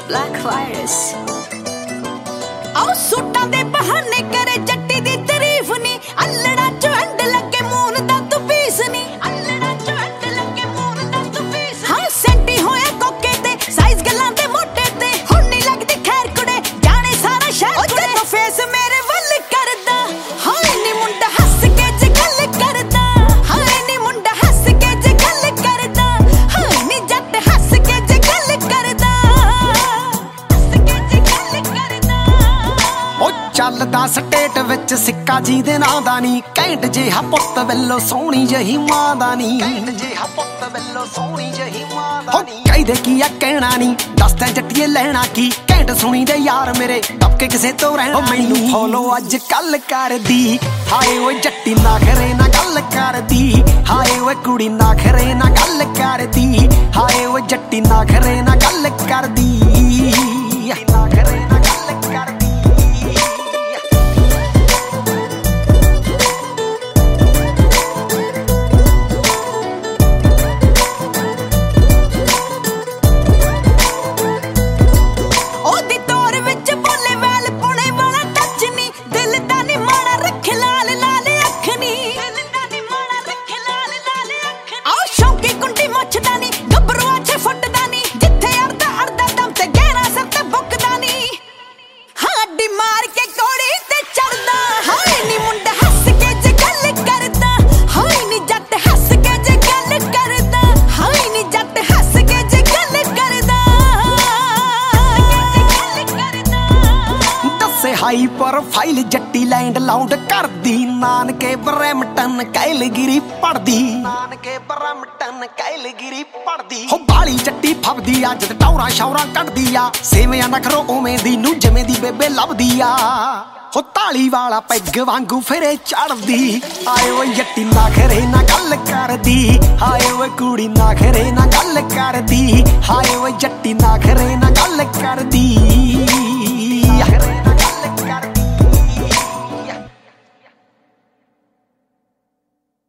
Black virus. आओ सूटां दे बहाने करे जट्टी दी तारीफ नी अल्लड़ा चो अंड लगे मून दा तू पीस नी अल्लड़ा चो अंड लगे मून दा तू पीस हाँ सेंटी होया कोके ते साइज गल्लां दे मोटे ते हुण नहीं लगदी खैर कुड़े जाने सारा शहर कुड़े तो फेस मेरे वल करदा हाय नी मुंडा हंस के जे गल करदा हाय नी मुंडा हंस के जे गल करदा हाय नी जट हंस के जे गल करदा हंस के जे गल करदा ओ ਚੱਲਦਾ ਸਟੇਟ ਵਿੱਚ ਸਿੱਕਾ ਜੀ ਦੇ ਨਾਂ ਦਾ ਨੀ ਘੈਂਟ ਜਿਹਾ ਪੁੱਤ ਵੱਲੋਂ ਸੋਹਣੀ ਜਹੀ ਮਾਂ ਦਾ ਨੀ ਘੈਂਟ ਜਿਹਾ ਪੁੱਤ ਵੱਲੋਂ ਸੋਹਣੀ ਜਹੀ ਮਾਂ ਦਾ ਨੀ ਕਹਿੰਦੇ ਕੀ ਆ ਕਹਿਣਾ ਨੀ ਦੱਸਦਾ ਜੱਟੀਏ ਲੈਣਾ ਕੀ ਘੈਂਟ ਸੁਣੀ ਦੇ ਯਾਰ ਮੇਰੇ ਦਬਕੇ ਕਿਸੇ ਤੋਂ ਰਹਿਣਾ ਮੈਨੂੰ ਫੋਲੋ ਅੱਜ ਕੱਲ ਕਰਦੀ ਹਾਏ ਓਏ ਜੱਟੀ ਨਾ ਖਰੇ ਨਾ ਗੱਲ ਕਰਦੀ ਹਾਏ ਓਏ ਕੁੜੀ ਨਾ ਖਰੇ ਨਾ ਗੱਲ ਕਰਦੀ ਹਾਏ ਓਏ ਜੱਟੀ ਨਾ ਖਰੇ ਨਾ ਗੱਲ ਕਰਦੀ ਨਾ ਖਰੇ ਨਾ ਗੱਲ ਕਰਦੀ ਹਾਈ ਪ੍ਰੋਫਾਈਲ ਜੱਟੀ ਲੈਂਡ ਲਾਉਂਡ ਕਰਦੀ ਨਾਨਕੇ ਬਰੈਮਟਨ ਕੈਲਗਰੀ ਪੜਦੀ ਨਾਨਕੇ ਬਰੈਮਟਨ ਕੈਲਗਰੀ ਪੜਦੀ ਹੋ ਬਾਲੀ ਜੱਟੀ ਫੱਬਦੀ ਆ ਜਦ ਟੌਰਾਂ ਸ਼ੌਰਾਂ ਕੱਢਦੀ ਆ ਸੇਵਿਆਂ ਨਖਰੋ ਉਵੇਂ ਦੀ ਨੂੰ ਜਿਵੇਂ ਦੀ ਬੇਬੇ ਲੱਭਦੀ ਆ ਹੋ ਤਾਲੀ ਵਾਲਾ ਪੈਗ ਵਾਂਗੂ ਫਿਰੇ ਚੜਦੀ ਆਏ ਓਏ ਜੱਟੀ ਨਾ ਖਰੇ ਨਾ ਗੱਲ ਕਰਦੀ ਹਾਏ ਓਏ ਕੁੜੀ ਨਾ ਖਰੇ ਨਾ ਗੱਲ ਕਰਦੀ ਹਾਏ ਓਏ ਜੱਟੀ ਨਾ ਖਰੇ ਨਾ ਗੱਲ ਕਰਦੀ